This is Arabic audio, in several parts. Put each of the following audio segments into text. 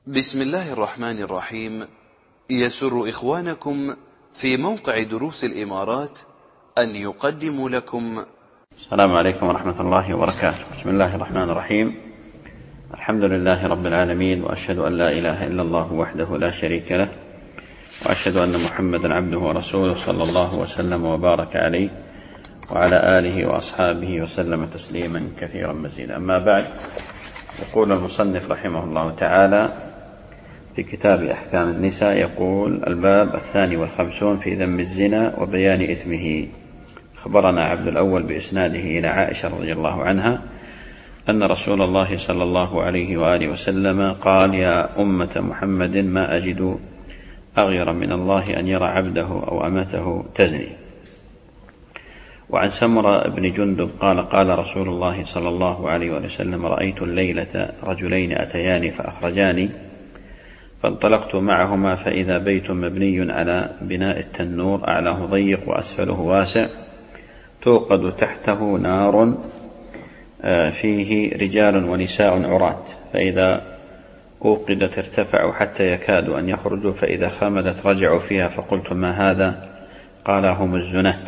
بسم الله الرحمن الرحيم. يسر إخوانكم في موقع دروس الإمارات أن يقدموا لكم. السلام عليكم ورحمة الله وبركاته. بسم الله الرحمن الرحيم. الحمد لله رب العالمين، وأشهد أن لا إله إلا الله وحده لا شريك له، وأشهد أن محمدا عبده ورسوله صلى الله وسلم وبارك عليه وعلى آله وأصحابه وسلم تسليما كثيرا مزيدا. أما بعد، يقول المصنف رحمه الله تعالى في كتاب أحكام النساء، يقول: الباب 52 في ذم الزنا وبيان إثمه. خبرنا عبد الأول بإسناده إلى عائشة رضي الله عنها أن رسول الله صلى الله عليه وآله وسلم قال: يا أمة محمد، ما أجد أغير من الله أن يرى عبده أو أمته تزني. وعن سمرة بن جندب قال: قال رسول الله صلى الله عليه وسلم: رأيت الليلة رجلين أتياني فأخرجاني، فانطلقت معهما فإذا بيت مبني على بناء التنور، أعلاه ضيق وأسفله واسع، توقد تحته نار فيه رجال ونساء عراة، فإذا أوقدت ارتفعوا حتى يكادوا أن يخرجوا، فإذا خمدت رجعوا فيها، فقلت: ما هذا؟ قال: هم الزنات.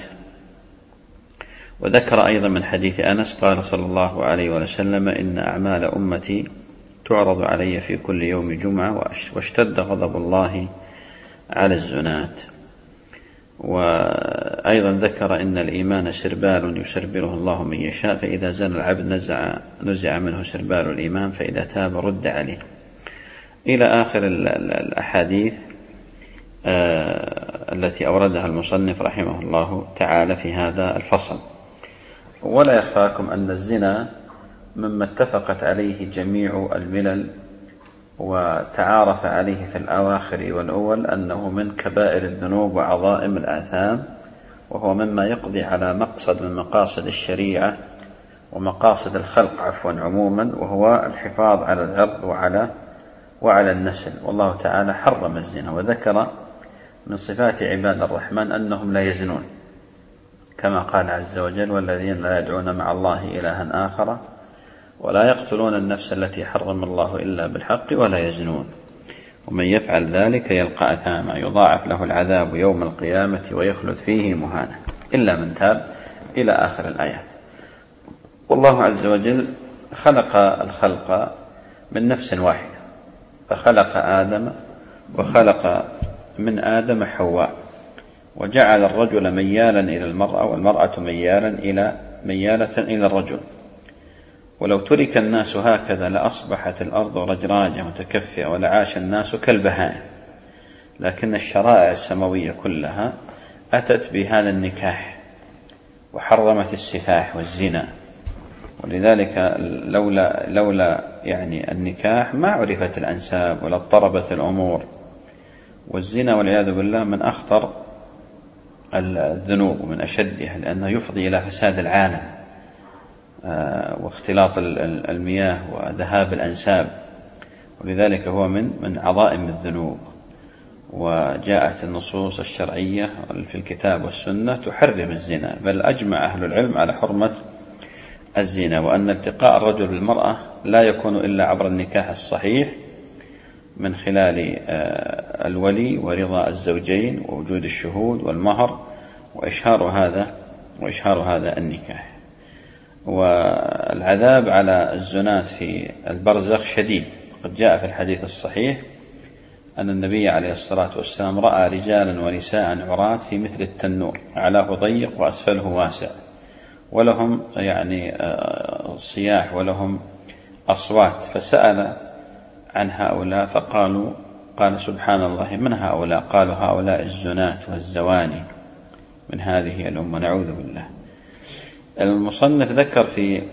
وذكر أيضا من حديث أنس قال صلى الله عليه وسلم: إن أعمال أمتي تعرض علي في كل يوم جمعة، واشتد غضب الله على الزنات. وأيضا ذكر: إن الإيمان سربال يسربله الله من يشاء، فإذا زنى العبد نزع منه سربال الإيمان، فإذا تاب رد عليه، إلى آخر الأحاديث التي أوردها المصنف رحمه الله تعالى في هذا الفصل. ولا يخفاكم أن الزنا مما اتفقت عليه جميع الملل وتعارف عليه في الأواخر والأول أنه من كبائر الذنوب وعظائم الآثام، وهو مما يقضي على مقصد من مقاصد الشريعة ومقاصد الخلق عموما، وهو الحفاظ على العرض وعلى النسل. والله تعالى حرم الزنا، وذكر من صفات عباد الرحمن أنهم لا يزنون، كما قال عز وجل: والذين لا يدعون مع الله إلها آخر ولا يقتلون النفس التي حرم الله إلا بالحق ولا يزنون، ومن يفعل ذلك يلقى أثاما، يضاعف له العذاب يوم القيامة ويخلد فيه مهانا إلا من تاب، إلى آخر الآيات. والله عز وجل خلق الخلق من نفس واحدة، فخلق آدم وخلق من آدم حواء، وجعل الرجل ميالا إلى المرأة والمرأة ميالة إلى الرجل. ولو ترك الناس هكذا لأصبحت الأرض رجراجة متكفئة ولعاش الناس كالبهائم، لكن الشرائع السماوية كلها أتت بهذا النكاح وحرمت السفاح والزنا. ولذلك لولا يعني النكاح ما عرفت الأنساب ولا اضطربت الأمور. والزنا والعياذ بالله من أخطر الذنوب ومن أشدها، لأنه يفضي إلى فساد العالم واختلاط المياه وذهاب الأنساب، ولذلك هو من عظائم الذنوب. وجاءت النصوص الشرعية في الكتاب والسنة تحرم الزنا، بل أجمع أهل العلم على حرمة الزنا، وأن التقاء الرجل بالمرأة لا يكون إلا عبر النكاح الصحيح من خلال الولي ورضا الزوجين ووجود الشهود والمهر وإشهار هذا النكاح. والعذاب على الزنات في البرزخ شديد، قد جاء في الحديث الصحيح أن النبي عليه الصلاة والسلام رأى رجالا ونساء عراة في مثل التنور، أعلاه ضيق وأسفله واسع، ولهم صياح ولهم أصوات، فسأل عن هؤلاء قال: سبحان الله، من هؤلاء؟ قالوا: هؤلاء الزنات والزواني من هذه الأمة، نعوذ بالله. المصنف ذكر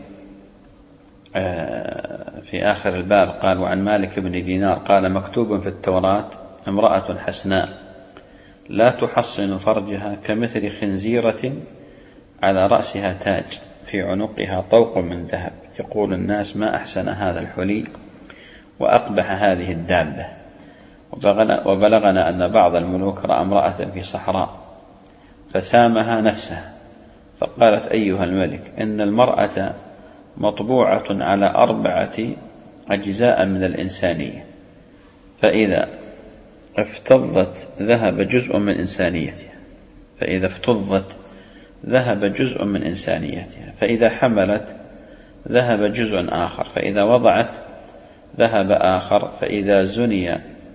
في آخر الباب قال: وعن مالك بن دينار قال: مكتوب في التوراة: امرأة حسناء لا تحصن فرجها كمثل خنزيرة على رأسها تاج، في عنقها طوق من ذهب، يقول الناس: ما أحسن هذا الحلي وأقبح هذه الدابة. وبلغنا أن بعض الملوك رأى امرأة في صحراء فسامها نفسها، فقالت: أيها الملك، إن المرأة مطبوعة على 4 أجزاء من الإنسانية، فإذا افتضت ذهب جزء من إنسانيتها، فإذا افتضت ذهب جزء من إنسانيتها، فإذا حملت ذهب جزء آخر، فإذا وضعت ذهب آخر، فإذا زني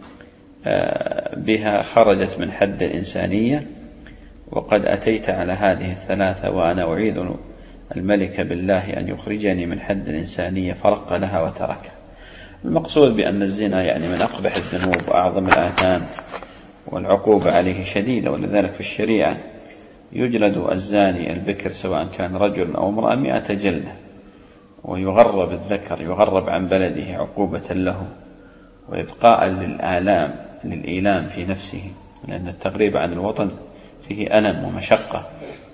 بها خرجت من حد الإنسانية. وقد أتيت على هذه الثلاثة وأنا أعيذ الملك بالله أن يخرجني من حد الإنسانية، فرق لها وتركها. المقصود بأن الزنا يعني من أقبح الذنوب وأعظم الآثام، والعقوبة عليه شديدة، ولذلك في الشريعة يجلد الزاني البكر سواء كان رجل أو امرأة 100 جلدة، ويغرب الذكر، يغرب عن بلده عقوبة له وإبقاء للإيلام في نفسه، لأن التغريب عن الوطن فيه ألم ومشقة.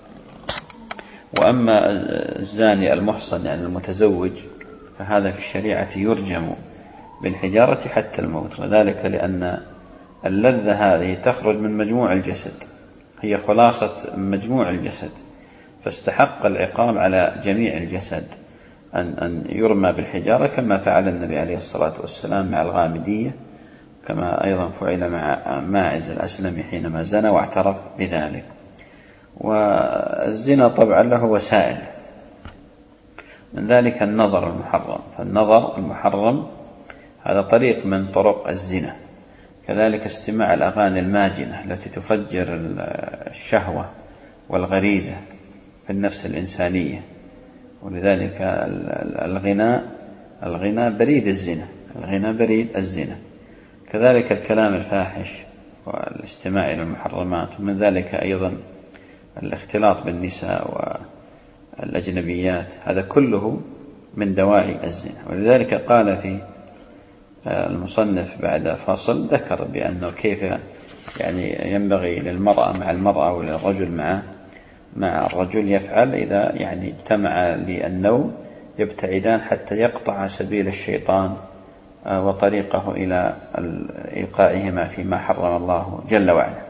وأما الزاني المحصن يعني المتزوج فهذا في الشريعة يرجم بالحجارة حتى الموت، وذلك لأن اللذة هذه تخرج من مجموع الجسد، هي خلاصة مجموع الجسد، فاستحق العقاب على جميع الجسد أن يرمى بالحجارة، كما فعل النبي عليه الصلاة والسلام مع الغامدية، كما أيضا فعل مع ماعز الأسلمي حينما زنى واعترف بذلك. والزنا طبعا له وسائل، من ذلك النظر المحرم، فالنظر المحرم هذا طريق من طرق الزنا. كذلك استماع الأغاني الماجنة التي تفجر الشهوة والغريزة في النفس الإنسانية، ولذلك الغناء بريد الزنا، الغناء بريد الزنا. كذلك الكلام الفاحش والاستماع إلى المحرمات، ومن ذلك أيضا الاختلاط بالنساء والأجنبيات، هذا كله من دواعي الزنا. ولذلك قال في المصنف بعد فصل ذكر بأنه كيف يعني ينبغي للمرأة مع المرأة وللرجل مع الرجل يفعل إذا يعني اجتمع للنوم، يبتعدان حتى يقطع سبيل الشيطان وطريقه إلى إيقاعهما فيما حرم الله جل وعلا.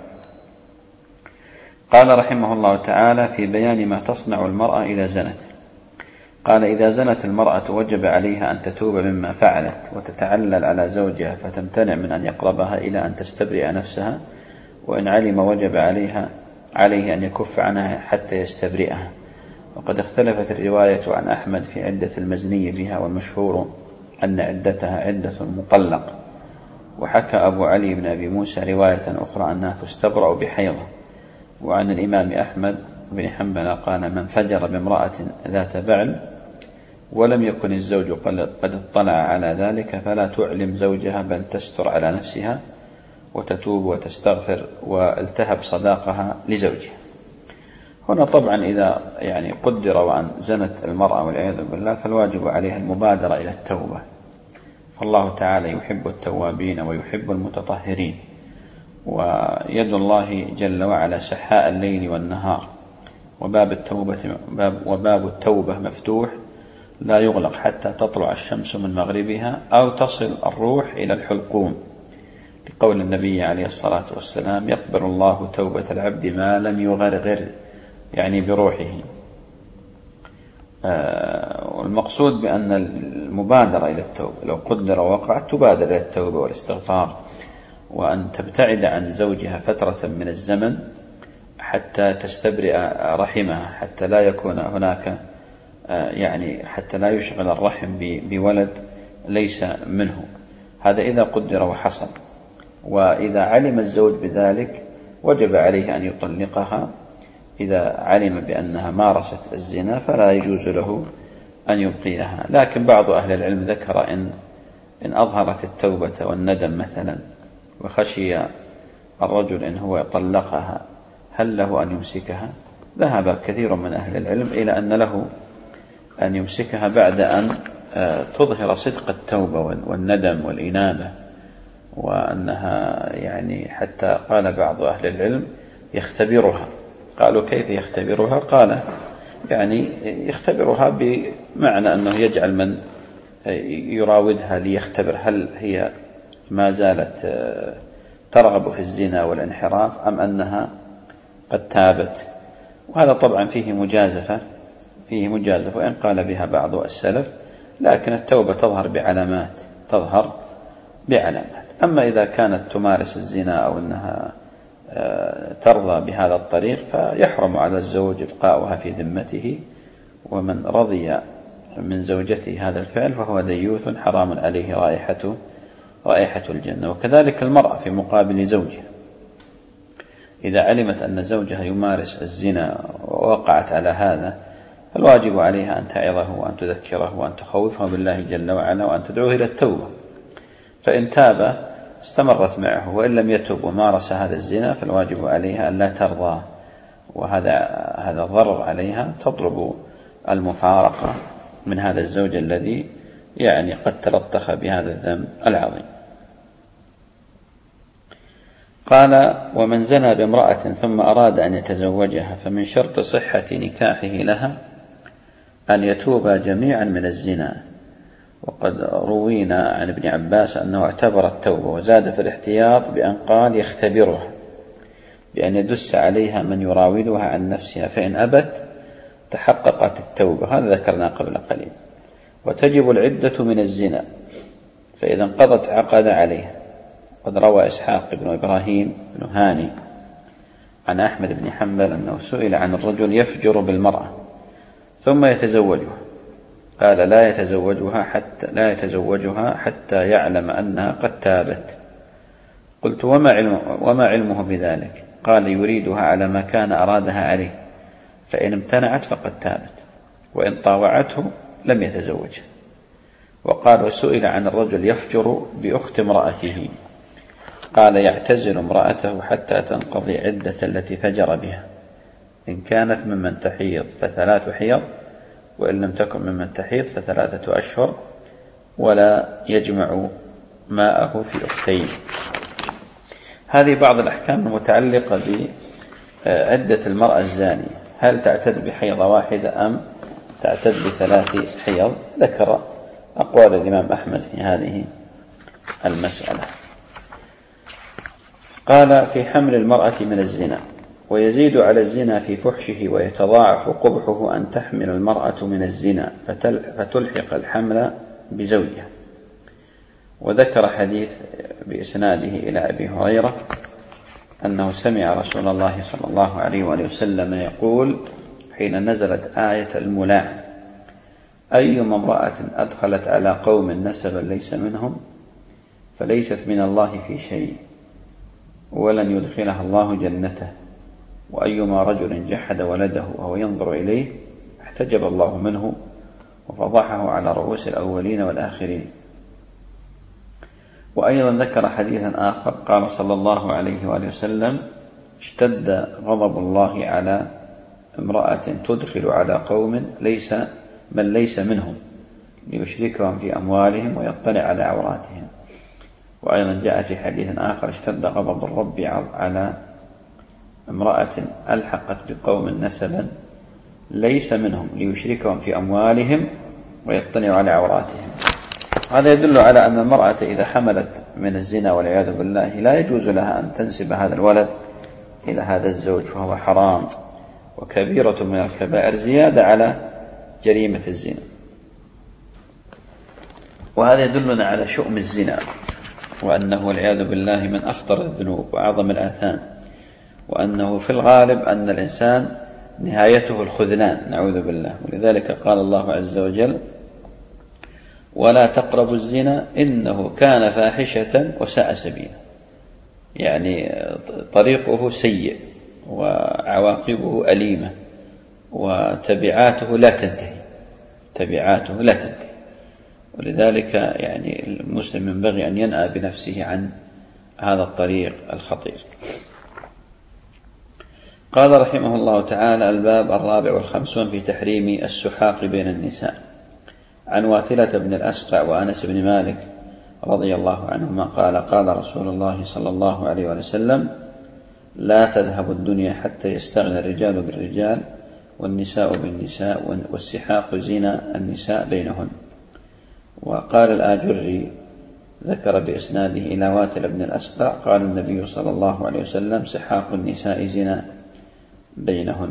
قال رحمه الله تعالى في بيان ما تصنع المرأة إذا زنت، قال: إذا زنت المرأة وجب عليها أن تتوب مما فعلت وتتعلل على زوجها، فتمتنع من أن يقربها إلى أن تستبرئ نفسها، وإن علم وجب عليه أن يكف عنها حتى يستبرئها. وقد اختلفت الرواية عن أحمد في عدة المزني بها، والمشهور أن عدتها عدة المطلق. وحكى أبو علي بن أبي موسى رواية أخرى أنها تستبرأ بحيضة. وعن الإمام أحمد بن حنبل قال: من فجر بامرأة ذات بعل ولم يكن الزوج قد اطلع على ذلك فلا تعلم زوجها، بل تستر على نفسها وتتوب وتستغفر والتهب صداقها لزوجها. هنا طبعا إذا يعني قدر وأن زنت المرأة والعياذ بالله، فالواجب عليها المبادرة إلى التوبة، فالله تعالى يحب التوابين ويحب المتطهرين، ويد الله جل وعلا سحاء الليل والنهار، وباب التوبة مفتوح لا يغلق حتى تطلع الشمس من مغربها أو تصل الروح إلى الحلقوم، لقول النبي عليه الصلاة والسلام: يقبل الله توبة العبد ما لم يغرغر، يعني بروحه. والمقصود بأن المبادرة إلى التوبة لو قدر ووقعت تبادر إلى التوبة والاستغفار، وأن تبتعد عن زوجها فترة من الزمن حتى تستبرئ رحمها، حتى لا يكون هناك يعني حتى لا يشغل الرحم بولد ليس منه. هذا إذا قدر وحصل. وإذا علم الزوج بذلك وجب عليه أن يطلقها. إذا علم بأنها مارست الزنا فلا يجوز له أن يبقيها. لكن بعض أهل العلم ذكر إن أظهرت التوبة والندم مثلا وخشي الرجل إن هو يطلقها هل له أن يمسكها؟ ذهب كثير من أهل العلم إلى أن له أن يمسكها بعد أن تظهر صدق التوبة والندم والإنابة، وأنها يعني حتى قال بعض أهل العلم يختبرها. قالوا: كيف يختبرها؟ قال: يعني يختبرها بمعنى أنه يجعل من يراودها ليختبر هل هي ما زالت ترغب في الزنا والانحراف أم أنها قد تابت. وهذا طبعا فيه مجازفة، وإن قال بها بعض السلف، لكن التوبة تظهر بعلامات، أما إذا كانت تمارس الزنا أو أنها ترضى بهذا الطريق فيحرم على الزوج إبقاؤها في ذمته، ومن رضي من زوجته هذا الفعل فهو ديوث حرام عليه رائحة الجنة. وكذلك المرأة في مقابل زوجها، إذا علمت أن زوجها يمارس الزنا ووقعت على هذا فالواجب عليها أن تعظه وأن تذكره وأن تخوفه بالله جل وعلا وأن تدعوه إلى التوبة، فإن تاب استمرت معه، وإن لم يتب ومارس هذا الزنا فالواجب عليها أن لا ترضى، وهذا ضرر عليها، تطلب المفارقة من هذا الزوج الذي يعني قد تلطخ بهذا الذنب العظيم. قال: ومن زنى بامرأة ثم أراد أن يتزوجها فمن شرط صحة نكاحه لها أن يتوبا جميعا من الزنا. وقد روينا عن ابن عباس أنه اعتبر التوبة وزاد في الاحتياط بأن قال يختبرها بأن يدس عليها من يراودها عن نفسها، فإن أبت تحققت التوبة، هذا ذكرنا قبل قليل. وتجب العدة من الزنا، فإذا انقضت عقد عليها. قد روى إسحاق بن إبراهيم بن هاني عن أحمد بن حنبل أنه سئل عن الرجل يفجر بالمرأة ثم يتزوجها، قال: لا يتزوجها حتى يعلم أنها قد تابت. قلت: وما علمه بذلك؟ قال: يريدها على ما كان أرادها عليه، فإن امتنعت فقد تابت، وإن طاوعته لم يتزوجها. وقال: وسئل عن الرجل يفجر بأخت امرأته، قال: يعتزل امرأته حتى تنقضي عدة التي فجر بها، إن كانت ممن تحيض ف3 حيض، وإن لم تكن ممن تحيض ف3 أشهر، ولا يجمع ماءه في أختين. هذه بعض الأحكام المتعلقة بعدة المرأة الزانية، هل تعتد بحيضة واحدة أم تعتد ب3 حيض؟ ذكر أقوال الإمام أحمد في هذه المسألة. قال: في حمل المرأة من الزنا. ويزيد على الزنا في فحشه ويتضاعف قبحه أن تحمل المرأة من الزنا فتلحق الحمل بزوجها. وذكر حديث بإسناده إلى أبي هريرة أنه سمع رسول الله صلى الله عليه وآله وسلم يقول حين نزلت آية الملاعن: أيما امرأة أدخلت على قوم نسبا ليس منهم فليست من الله في شيء، ولن يدخلها الله جنته، وأيما رجل جحد ولده وهو ينظر إليه احتجب الله منه وفضحه على رؤوس الأولين والآخرين. وأيضا ذكر حديثا آخر قال صلى الله عليه وآله وسلم: اشتد غضب الله على امرأة تدخل على قوم من ليس منهم ليشركهم في أموالهم ويطلع على عوراتهم. وأيضا جاء في حديث آخر: اشتد غضب الرب على امرأة ألحقت بقوم نسبا ليس منهم ليشركهم في أموالهم ويطلع على عوراتهم. هذا يدل على أن المرأة إذا حملت من الزنا والعياذ بالله لا يجوز لها أن تنسب هذا الولد إلى هذا الزوج، فهو حرام وكبيرة من الكبائر زيادة على جريمة الزنا. وهذا يدلنا على شؤم الزنا، وأنه والعياذ بالله من أخطر الذنوب وأعظم الآثام، وأنه في الغالب أن الإنسان نهايته الخذلان، نعوذ بالله. ولذلك قال الله عز وجل: ولا تقربوا الزنا إنه كان فاحشة وساء سبيلا. يعني طريقه سيء وعواقبه أليمة وتبعاته لا تنتهي، ولذلك يعني المسلم ينبغي أن ينأى بنفسه عن هذا الطريق الخطير. قال رحمه الله تعالى: الباب 54 في تحريم السحاق بين النساء. عن واثلة بن الأسقع وأنس بن مالك رضي الله عنهما قال: قال رسول الله صلى الله عليه وسلم: لا تذهب الدنيا حتى يستغنى الرجال بالرجال والنساء بالنساء والسحاق زنا النساء بينهن. وقال الآجري ذكر بإسناده إلى واثلة بن الأسقع قال النبي صلى الله عليه وسلم: سحاق النساء زنا بينهن.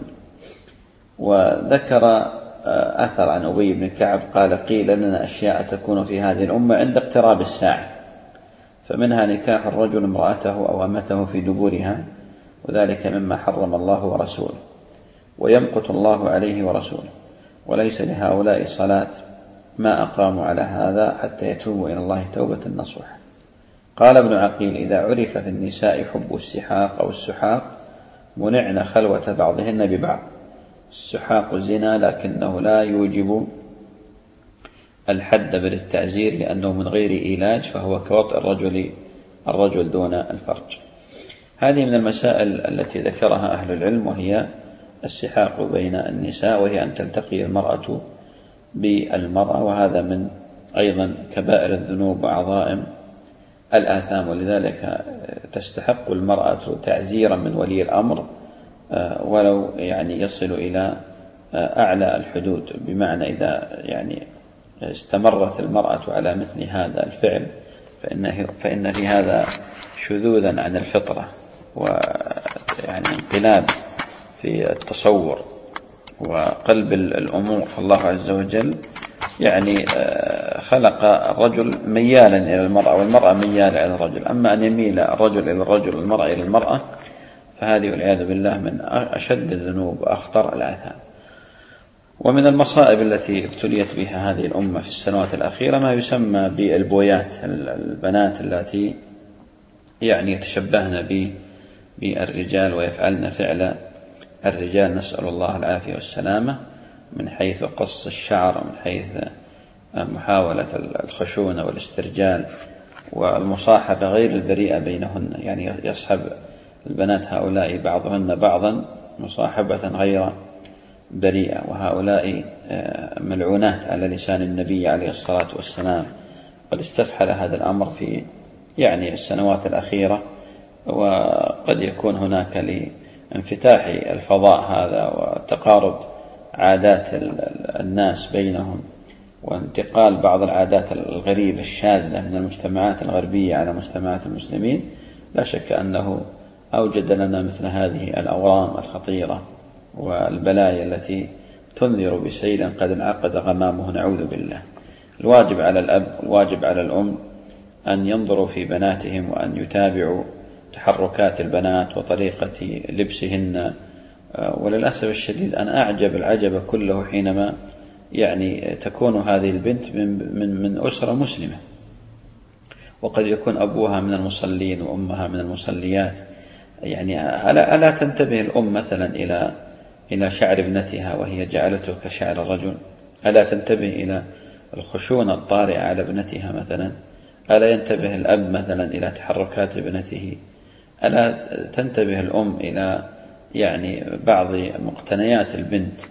وذكر أثر عن أبي بن كعب قال: قيل لنا أشياء تكون في هذه الأمة عند اقتراب الساعة، فمنها نكاح الرجل امرأته أو أمته في دبورها، وذلك مما حرم الله ورسوله، ويمقت الله عليه ورسوله، وليس لهؤلاء صلاة ما أقاموا على هذا حتى يتوبوا إلى الله توبة نصوحا. قال ابن عقيل: إذا عرف في النساء حب السحاق أو السحاق منعن خلوة بعضهن ببعض. السحاق زنا لكنه لا يوجب الحد بل التعزير، لأنه من غير إيلاج، فهو كوطئ الرجل دون الفرج. هذه من المسائل التي ذكرها أهل العلم، وهي السحاق بين النساء، وهي أن تلتقي المرأة بالمرأة، وهذا من أيضا كبائر الذنوب وعظائم الآثام، ولذلك تستحق المرأة تعزيرا من ولي الأمر ولو يصل إلى أعلى الحدود، بمعنى إذا استمرت المرأة على مثل هذا الفعل فإن في هذا شذوذا عن الفطرة، انقلاب في التصور وقلب الأمور. فالله عز وجل خلق الرجل ميالا إلى المرأة والمرأة ميالة إلى الرجل، أما أن يميل الرجل إلى الرجل والمرأة إلى المرأة فهذه والعياذ بالله من أشد الذنوب وأخطر الآثام. ومن المصائب التي ابتليت بها هذه الأمة في السنوات الأخيرة ما يسمى بالبويات، البنات التي يتشبهن بالرجال ويفعلن فعل الرجال، نسأل الله العافية والسلامة، من حيث قص الشعر، ومن حيث محاولة الخشونة والاسترجال والمصاحبة غير البريئة بينهن، يصحب البنات هؤلاء بعضهن بعضا مصاحبة غير بريئة، وهؤلاء ملعونات على لسان النبي عليه الصلاة والسلام. قد استفحل هذا الأمر في السنوات الأخيرة، وقد يكون هناك لانفتاح الفضاء هذا وتقارب عادات الناس بينهم، وانتقال بعض العادات الغريبة الشاذة من المجتمعات الغربية على مجتمعات المسلمين، لا شك أنه أوجد لنا مثل هذه الأورام الخطيرة والبلايا التي تنذر بسيل قد انعقد غمامه، نعوذ بالله. الواجب على الأب والواجب على الأم أن ينظروا في بناتهم، وأن يتابعوا تحركات البنات وطريقة لبسهن. وللأسف الشديد أنا أعجب العجب كله حينما تكون هذه البنت من أسرة مسلمة، وقد يكون أبوها من المصلين وأمها من المصليات. ألا تنتبه الأم مثلا إلى شعر ابنتها وهي جعلته كشعر الرجل؟ ألا تنتبه إلى الخشونة الطارئة على ابنتها مثلا؟ ألا ينتبه الأب مثلا إلى تحركات ابنته؟ ألا تنتبه الأم إلى بعض مقتنيات البنت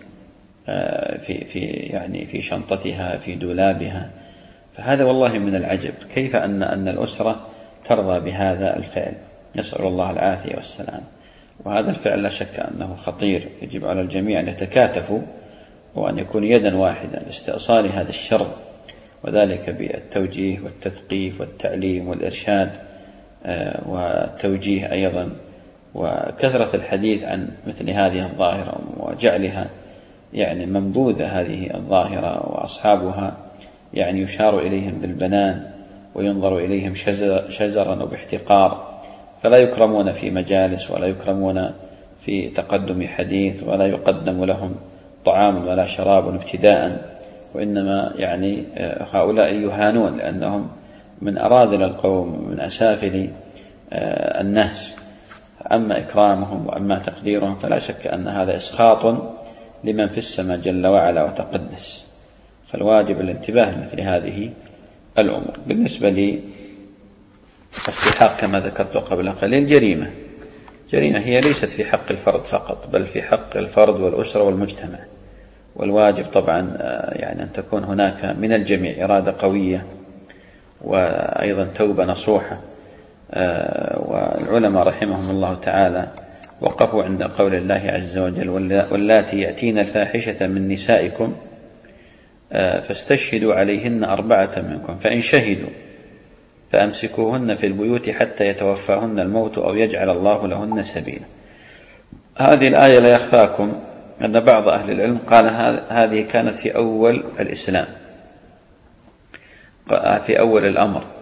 في شنطتها في دولابها؟ فهذا والله من العجب، كيف أن الأسرة ترضى بهذا الفعل، نسأل الله العافية والسلام. وهذا الفعل لا شك أنه خطير، يجب على الجميع أن يتكاتفوا وأن يكون يدا واحدة لاستئصال هذا الشر، وذلك بالتوجيه والتثقيف والتعليم والإرشاد والتوجيه أيضا، وكثرة الحديث عن مثل هذه الظاهرة وجعلها منبوذة هذه الظاهرة، وأصحابها يشار إليهم بالبنان وينظر إليهم شزرا وباحتقار، فلا يكرمون في مجالس ولا يكرمون في تقدم حديث، ولا يقدم لهم طعام ولا شراب ابتداء، وإنما هؤلاء يهانون لأنهم من أراذل القوم من أسافل الناس. أما إكرامهم وأما تقديرهم فلا شك أن هذا إسخاط لمن في السماء جل وعلا وتقدس. فالواجب الانتباه لمثل هذه الأمور. بالنسبة للسحاق كما ذكرت قبل قليل جريمة هي ليست في حق الفرد فقط، بل في حق الفرد والأسرة والمجتمع. والواجب طبعا أن تكون هناك من الجميع إرادة قوية، وأيضا توبة نصوحة. والعلماء رحمهم الله تعالى وقفوا عند قول الله عز وجل: واللاتي يأتين الفاحشة من نسائكم فاستشهدوا عليهن 4 منكم، فإن شهدوا فأمسكوهن في البيوت حتى يتوفاهن الموت أو يجعل الله لهن سبيلا. هذه الآية لا يخفاكم أن بعض أهل العلم قال هذه كانت في أول الإسلام، في أول الأمر،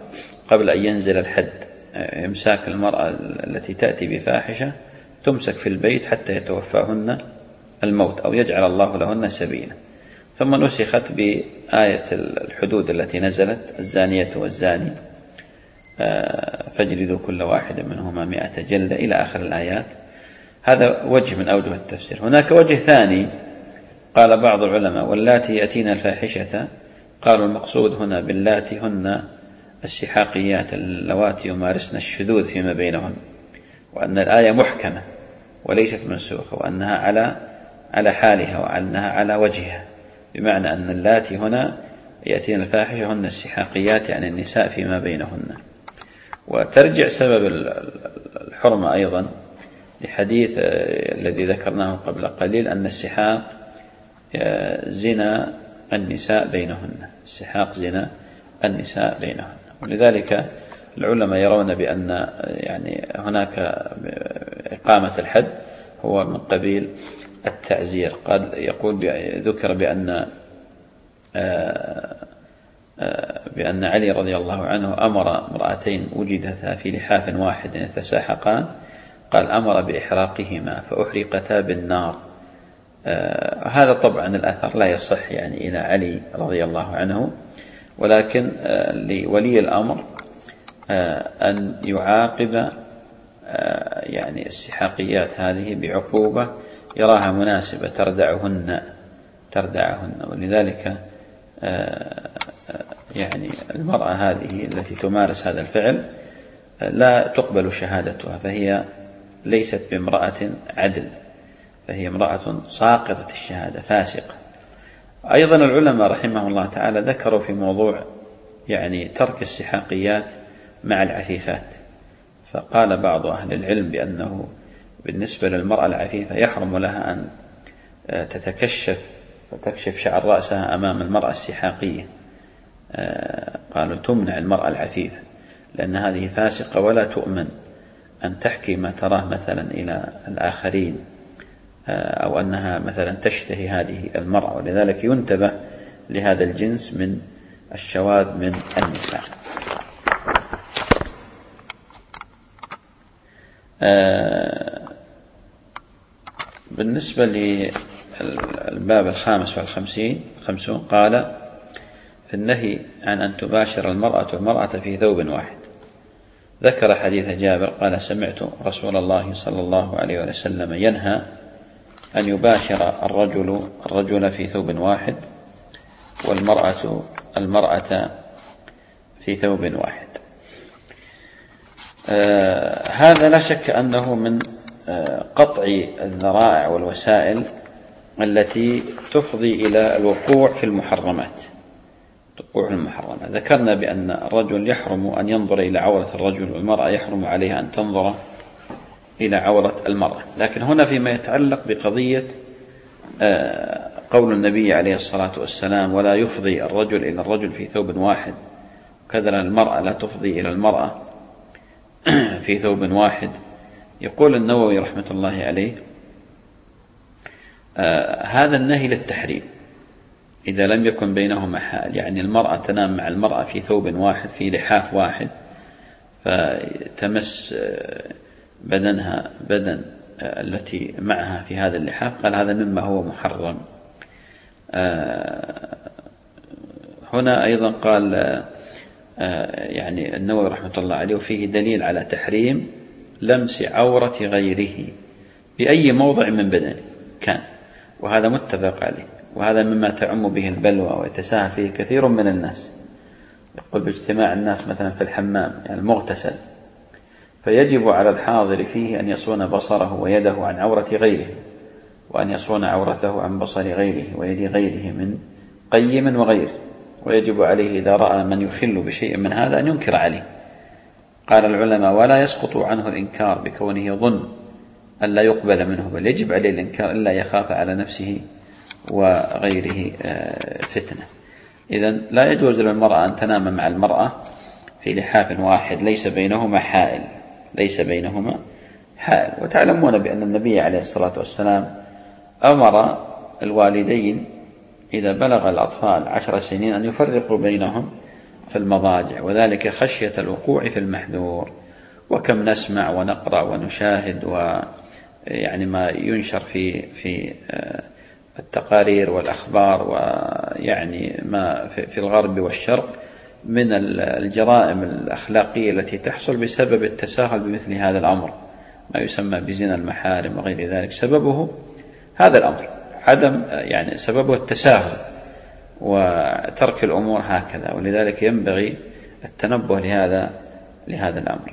قبل أن ينزل الحد إمساك المرأة التي تأتي بفاحشة تمسك في البيت حتى يتوفاهن الموت أو يجعل الله لهن سبيلا. ثم نسخت بآية الحدود التي نزلت: الزانية والزاني فاجلدوا كل واحد منهما 100 جلدة إلى آخر الآيات. هذا وجه من أوجه التفسير. هناك وجه ثاني قال بعض العلماء: واللاتي يأتين الفاحشة، قالوا المقصود هنا باللاتي هن السحاقيات اللواتي يمارسن الشذوذ فيما بينهن، وأن الآية محكمة وليست منسوخة، وأنها على حالها وأنها على وجهها، بمعنى أن اللاتي هنا يأتين الفاحشة هن السحاقيات، يعني النساء فيما بينهن. وترجع سبب الحرمة أيضا لحديث الذي ذكرناه قبل قليل، أن السحاق زنا النساء بينهن، السحاق زنا النساء بينهن. ولذلك العلماء يرون بأن يعني هناك إقامة الحد هو من قبيل التعزير. قد يقول ذكر بأن علي رضي الله عنه أمر امرأتين وجدتا في لحاف واحد يتساحقان، قال أمر بإحراقهما فأحرقتا بالنار. هذا طبعا الأثر لا يصح يعني إلى علي رضي الله عنه، ولكن لولي الأمر أن يعاقب يعني السحاقيات هذه بعقوبة يراها مناسبة تردعهن. ولذلك يعني المرأة هذه التي تمارس هذا الفعل لا تقبل شهادتها، فهي ليست بامرأة عدل، فهي امرأة ساقطة الشهادة، فاسقة. أيضا العلماء رحمه الله تعالى ذكروا في موضوع يعني ترك السحاقيات مع العفيفات، فقال بعض أهل العلم بأنه بالنسبة للمرأة العفيفة يحرم لها أن تكشف شعر رأسها أمام المرأة السحاقية. قالوا تمنع المرأة العفيفة لأن هذه فاسقة ولا تؤمن أن تحكي ما تراه مثلا إلى الآخرين، أو أنها مثلا تشتهي هذه المرأة. ولذلك ينتبه لهذا الجنس من الشواذ من النساء. بالنسبة للباب 55 قال في النهي عن أن تباشر المرأة في ثوب واحد، ذكر حديث جابر قال سمعت رسول الله صلى الله عليه وسلم ينهى أن يباشر الرجل في ثوب واحد والمرأة في ثوب واحد. هذا لا شك أنه من قطع الذرائع والوسائل التي تفضي إلى الوقوع في المحرمات. ذكرنا بأن الرجل يحرم أن ينظر إلى عورة الرجل، والمرأة يحرم عليها أن تنظر إلى عورة المرأة. لكن هنا فيما يتعلق بقضية قول النبي عليه الصلاة والسلام ولا يفضي الرجل إلى الرجل في ثوب واحد، كذا المرأة لا تفضي إلى المرأة في ثوب واحد، يقول النووي رحمة الله عليه هذا النهي للتحريم إذا لم يكن بينهما حال، يعني المرأة تنام مع المرأة في ثوب واحد في لحاف واحد فتمس بدنها بدن التي معها في هذا اللحاف، قال هذا مما هو محرم. هنا أيضا قال يعني النووي رحمة الله عليه وفيه دليل على تحريم لمس عورة غيره بأي موضع من بدنه كان، وهذا متفق عليه، وهذا مما تعم به البلوى ويتساهل فيه كثير من الناس. يقول باجتماع الناس مثلا في الحمام يعني المغتسل، فيجب على الحاضر فيه أن يصون بصره ويده عن عورة غيره، وأن يصون عورته عن بصر غيره ويد غيره من قيم وغيره، ويجب عليه إذا رأى من يخل بشيء من هذا أن ينكر عليه. قال العلماء ولا يسقط عنه الإنكار بكونه يظن أن لا يقبل منه، بل يجب عليه الإنكار إلا يخاف على نفسه وغيره فتنة. إذن لا يجوز للمرأة أن تنام مع المرأة في لحاف واحد ليس بينهما حائل. وتعلمون بأن النبي عليه الصلاة والسلام أمر الوالدين إذا بلغ الأطفال 10 سنين أن يفرقوا بينهم في المضاجع، وذلك خشية الوقوع في المحذور. وكم نسمع ونقرأ ونشاهد ويعني ما ينشر في التقارير والأخبار، ويعني ما في الغرب والشرق من الجرائم الأخلاقية التي تحصل بسبب التساهل بمثل هذا الأمر، ما يسمى بزنا المحارم وغير ذلك. سببه هذا الأمر، يعني سببه التساهل وترك الأمور هكذا، ولذلك ينبغي التنبه لهذا الأمر.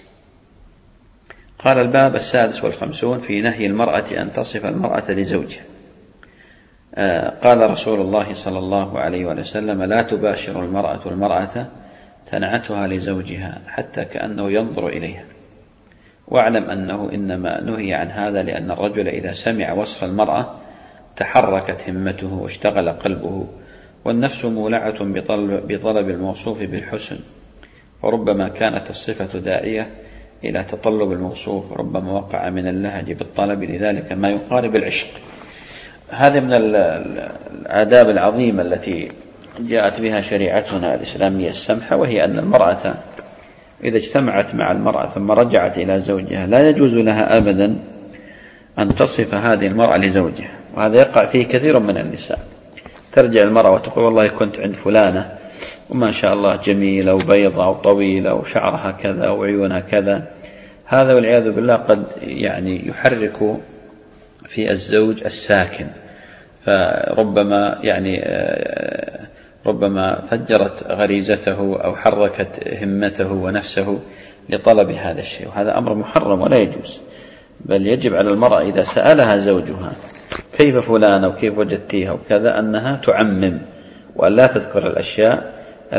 قال الباب 56 في نهي المرأة أن تصف المرأة لزوجها. قال رسول الله صلى الله عليه وسلم: لا تباشر المرأة تنعتها لزوجها حتى كأنه ينظر إليها. واعلم أنه إنما نهي عن هذا لأن الرجل إذا سمع وصف المرأة تحركت همته واشتغل قلبه، والنفس مولعة بطلب الموصوف بالحسن، وربما كانت الصفة داعية إلى تطلب الموصوف، وربما وقع من اللهج بالطلب لذلك ما يقارب العشق. هذه من الآداب العظيمة التي جاءت بها شريعتنا الإسلامية السمحة، وهي أن المرأة إذا اجتمعت مع المرأة ثم رجعت إلى زوجها لا يجوز لها أبدا أن تصف هذه المرأة لزوجها، وهذا يقع فيه كثير من النساء. ترجع المرأة وتقول: والله كنت عند فلانة وما شاء الله جميلة وبيضة وطويلة وشعرها كذا وعيونها كذا. هذا والعياذ بالله قد يعني يحرك في الزوج الساكن، فربما ربما فجرت غريزته أو حركت همته ونفسه لطلب هذا الشيء، وهذا أمر محرم ولا يجوز. بل يجب على المرأة إذا سألها زوجها كيف فلانة وكيف وجدتيها وكذا أنها تعمم، وأن لا تذكر الأشياء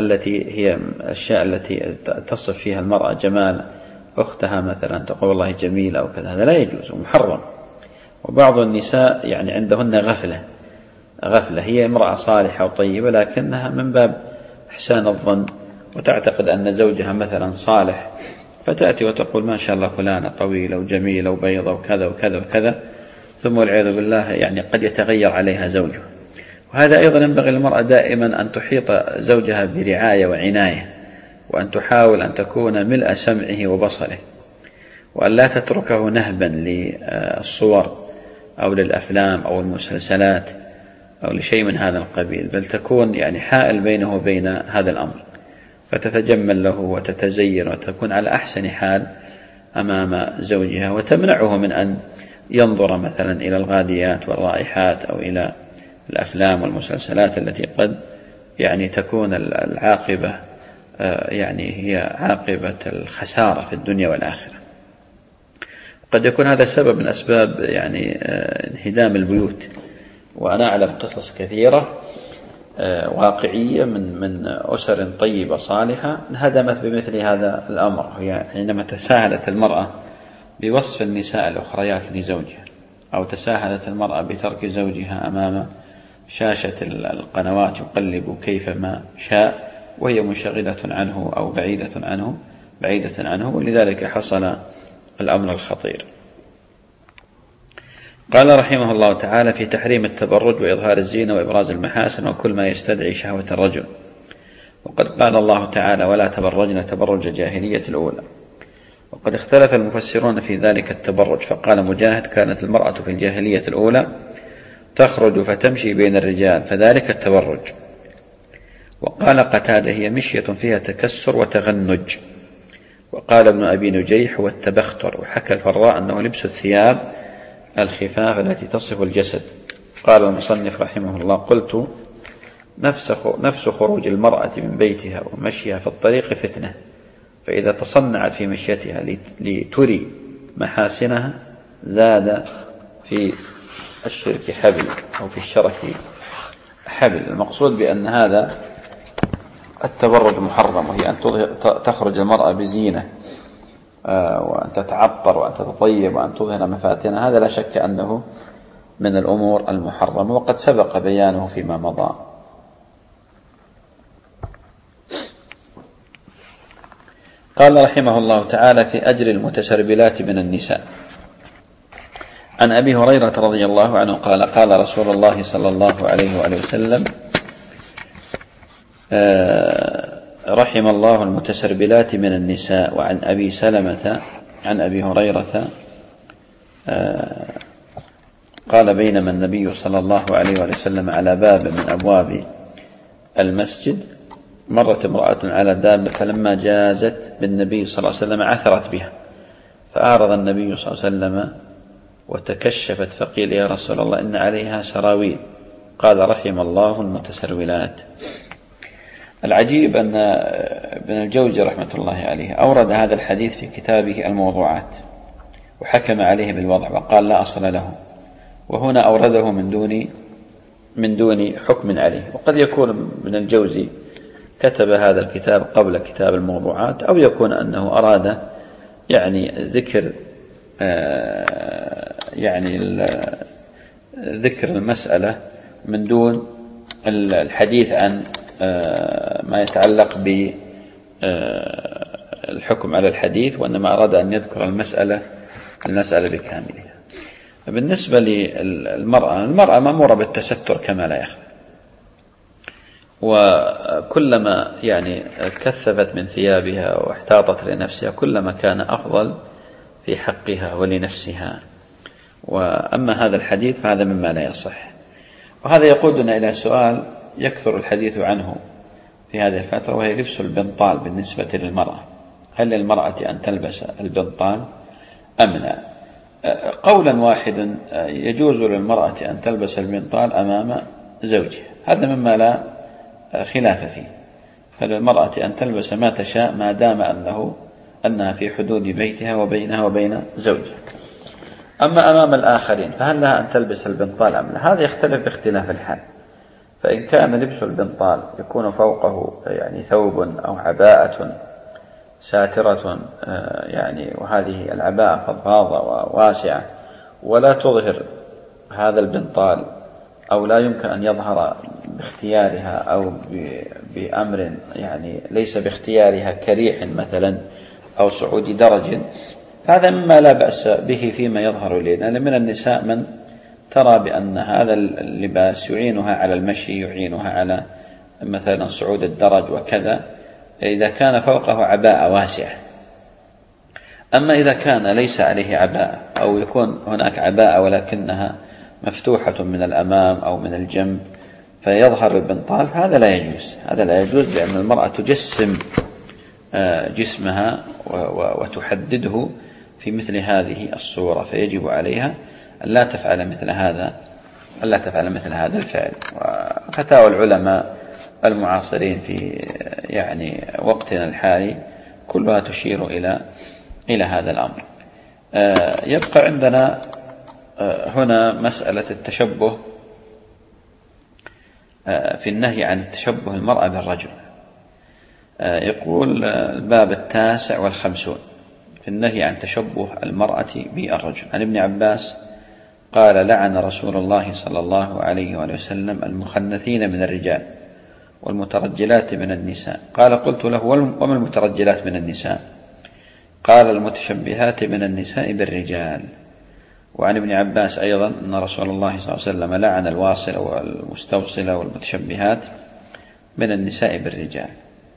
التي تصف فيها المرأة جمال أختها، مثلا تقول والله جميلة أو كذا، هذا لا يجوز ومحرم. وبعض النساء يعني عندهن غفلة، هي امرأة صالحة وطيبة لكنها من باب إحسان الظن وتعتقد أن زوجها مثلا صالح، فتأتي وتقول ما شاء الله فلانة طويلة وجميلة وبيضة وكذا وكذا وكذا، ثم والعياذ بالله يعني قد يتغير عليها زوجها. وهذا أيضا ينبغي للمرأة دائما أن تحيط زوجها برعاية وعناية، وأن تحاول أن تكون ملء سمعه وبصره، وأن لا تتركه نهبا للصور أو للأفلام أو المسلسلات أو لشيء من هذا القبيل، بل تكون يعني حائل بينه وبين هذا الأمر، فتتجمل له وتتزين وتكون على أحسن حال أمام زوجها، وتمنعه من أن ينظر مثلا إلى الغاديات والرائحات أو إلى الأفلام والمسلسلات التي قد يعني تكون العاقبة يعني هي عاقبة الخسارة في الدنيا والآخرة. قد يكون هذا سبب من أسباب يعني انهدام البيوت، وأنا أعلم قصص كثيرة واقعية من أسر طيبة صالحة انهدمت بمثل هذا الأمر، هي حينما تساهلت المرأة بوصف النساء الأخريات لزوجها، أو تساهلت المرأة بترك زوجها أمام شاشة القنوات يقلب كيفما شاء وهي منشغلة عنه أو بعيدة عنه، ولذلك حصل الأمر الخطير. قال رحمه الله تعالى في تحريم التبرج وإظهار الزينة وإبراز المحاسن وكل ما يستدعي شهوة الرجل. وقد قال الله تعالى: ولا تبرجن تبرج الجاهلية الأولى. وقد اختلف المفسرون في ذلك التبرج، فقال مجاهد: كانت المرأة في الجاهلية الأولى تخرج فتمشي بين الرجال فذلك التبرج. وقال قتادة: هي مشية فيها تكسر وتغنج. وقال ابن أبي نجيح: هو التبختر. وحكى الفراء أنه لبس الثياب الخفاف التي تصف الجسد. قال المصنف رحمه الله: قلت: نفس خروج المرأة من بيتها ومشيها في الطريق فتنة، فإذا تصنعت في مشيتها لتري محاسنها زاد في الشرك حبل أو في الشرك حبل. المقصود بأن هذا التبرج محرم، وهي أن تخرج المرأة بزينة وأن تتعطر وأن تتطيب وأن تظهر مفاتنها، هذا لا شك أنه من الأمور المحرمة، وقد سبق بيانه فيما مضى. قال رحمه الله تعالى في أجر المتسربلات من النساء. عن أبي هريرة رضي الله عنه قال: قال رسول الله صلى الله عليه وآله وسلم: رحم الله المتسربلات من النساء. وعن أبي سلمة عن أبي هريرة قال بينما النبي صلى الله عليه وسلم على باب من أبواب المسجد مرت امرأة على دابة فلما جازت بالنبي صلى الله عليه وسلم عثرت بها فأعرض النبي صلى الله عليه وسلم وتكشفت فقيل يا رسول الله إن عليها سراويل قال رحم الله المتسرولات. العجيب أن ابن الجوزي رحمة الله عليه أورد هذا الحديث في كتابه الموضوعات وحكم عليه بالوضع وقال لا أصل له، وهنا أورده من دون حكم عليه. وقد يكون ابن الجوزي كتب هذا الكتاب قبل كتاب الموضوعات، أو يكون أنه أراد ذكر ذكر المسألة من دون الحديث عن ما يتعلق بالحكم على الحديث، وإنما أراد أن يذكر المسألة بكاملها. بالنسبة للمرأة، المرأة مأمورة بالتستر كما لا يخفى، وكلما كثفت من ثيابها واحتاطت لنفسها كلما كان أفضل في حقها ولنفسها. وأما هذا الحديث فهذا مما لا يصح. وهذا يقودنا إلى سؤال يكثر الحديث عنه في هذه الفترة، وهي لبس البنطال بالنسبة للمرأة. هل للمرأة أن تلبس البنطال أم لا؟ قولا واحدا يجوز للمرأة أن تلبس البنطال أمام زوجها، هذا مما لا خلاف فيه. فللمرأة أن تلبس ما تشاء ما دام أنها في حدود بيتها وبينها وبين زوجها. أما أمام الآخرين فهل لها أن تلبس البنطال أم لا؟ هذا يختلف باختلاف الحال. فإن كان لبس البنطال يكون فوقه ثوب أو عباءة ساترة، وهذه العباءة فضفاضة وواسعة ولا تظهر هذا البنطال، أو لا يمكن أن يظهر باختيارها أو بأمر ليس باختيارها كريح مثلا أو صعود درج، هذا مما لا بأس به فيما يظهر لنا. من النساء من ترى بأن هذا اللباس يعينها على المشي، يعينها على مثلا صعود الدرج وكذا، إذا كان فوقه عباءة واسعة. أما إذا كان ليس عليه عباءة، أو يكون هناك عباءة ولكنها مفتوحة من الأمام أو من الجنب فيظهر البنطال، فهذا لا يجوز. هذا لا يجوز، لأن المرأة تجسم جسمها وتحدده في مثل هذه الصورة، فيجب عليها أن لا تفعل مثل هذا الفعل. وفتاوى العلماء المعاصرين في وقتنا الحالي كلها تشير إلى هذا الأمر. يبقى عندنا هنا مسألة التشبه في النهي عن التشبه المرأة بالرجل. يقول الباب 59 في النهي عن تشبه المرأة بالرجل. عن ابن عباس قال لعن رسول الله صلى الله عليه وسلم المخنثين من الرجال والمترجلات من النساء. قال قلت له وما المترجلات من النساء؟ قال المتشبهات من النساء بالرجال. وعن ابن عباس أيضا أن رسول الله صلى الله عليه وسلم لعن الواصلة والمستوصلة والمتشبهات من النساء بالرجال.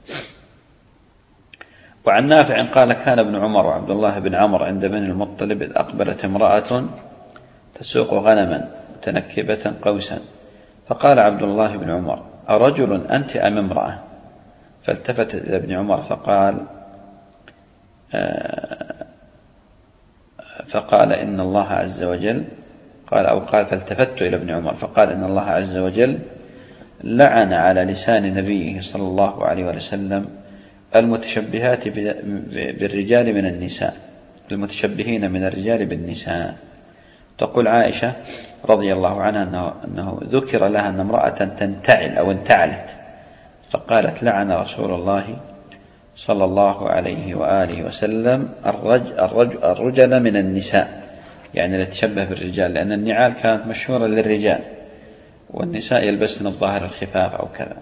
وعن نافع قال كان ابن عمر وعبد الله بن عمر عند بني المطلب إذ أقبلت امرأة تسوق غنما متنكبة قوسا، فقال عبد الله بن عمر أرجل أنت أم امرأة؟ فالتفت إلى ابن عمر فقال إن الله عز وجل فالتفت إلى ابن عمر فقال إن الله عز وجل لعن على لسان نبيه صلى الله عليه وسلم المتشبهات بالرجال من النساء، المتشبهين من الرجال بالنساء. تقول عائشة رضي الله عنها أنه ذكر لها أن امرأة تنتعل أو انتعلت، فقالت لعن رسول الله صلى الله عليه وآله وسلم الرجل من النساء، يعني لتشبه بالرجال، لأن النعال كانت مشهورة للرجال والنساء يلبسن الظاهر الخفاف أو كذا.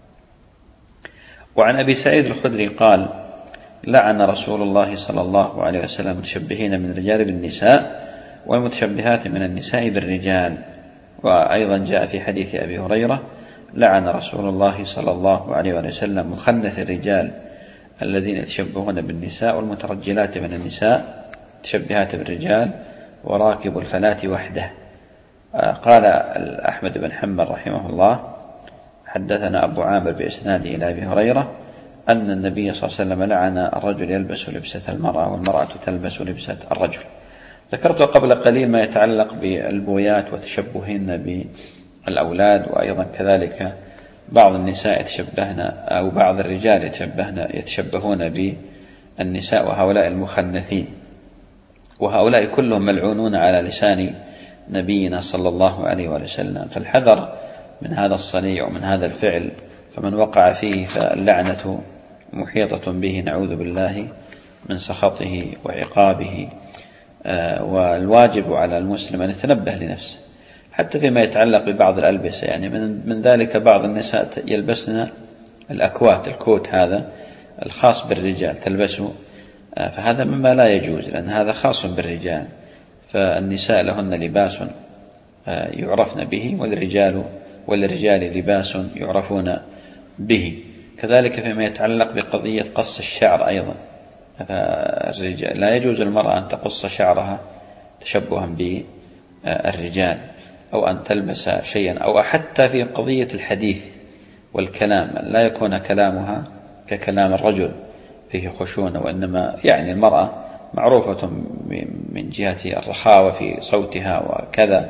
وعن أبي سعيد الخدري قال لعن رسول الله صلى الله عليه وسلم المتشبهين من الرجال بالنساء والمتشبهات من النساء بالرجال. وأيضا جاء في حديث أبي هريرة لعن رسول الله صلى الله عليه وسلم مخنث الرجال الذين يتشبهون بالنساء والمترجلات من النساء تشبهات بالرجال وراكب الفلاة وحده. قال أحمد بن حنبل رحمه الله حدثنا أبو عامر بإسناده إلى أبي هريرة أن النبي صلى الله عليه وسلم لعن الرجل يلبس لبسة المرأة والمرأة تلبس لبسة الرجل. ذكرت قبل قليل ما يتعلق بالبويات وتشبههن بالأولاد، وأيضا كذلك بعض النساء يتشبهن أو بعض الرجال يتشبهون بالنساء وهؤلاء المخنثين، وهؤلاء كلهم ملعونون على لسان نبينا صلى الله عليه وسلم. فالحذر من هذا الصنيع ومن هذا الفعل، فمن وقع فيه فاللعنة محيطة به، نعوذ بالله من سخطه وعقابه. والواجب على المسلم أن يتنبه لنفسه حتى فيما يتعلق ببعض الألبسة. يعني من ذلك بعض النساء يلبسن الأكوات، الكوت هذا الخاص بالرجال تلبسه، فهذا مما لا يجوز لأن هذا خاص بالرجال، فالنساء لهن لباس يعرفن به والرجال لباس يعرفون به. كذلك فيما يتعلق بقضية قص الشعر أيضا، فالرجال لا يجوز المرأة أن تقص شعرها تشبها بالرجال أو أن تلبس شيئا، أو حتى في قضية الحديث والكلام لا يكون كلامها ككلام الرجل فيه خشونة، وإنما يعني المرأة معروفة من جهة الرخاوة في صوتها وكذا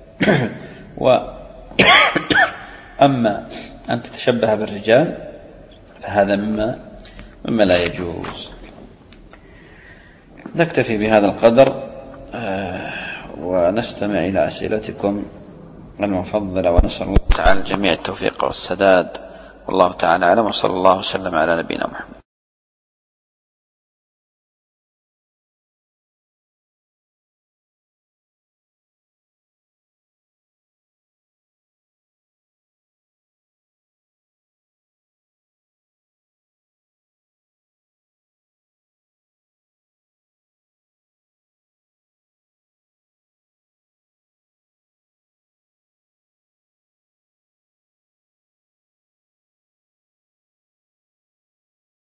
أما أن تتشبه بالرجال فهذا مما لا يجوز. نكتفي بهذا القدر ونستمع إلى أسئلتكم المفضلة، ونسأل الله تعالى الجميع التوفيق والسداد، والله تعالى أعلم، وصلى الله وسلم على نبينا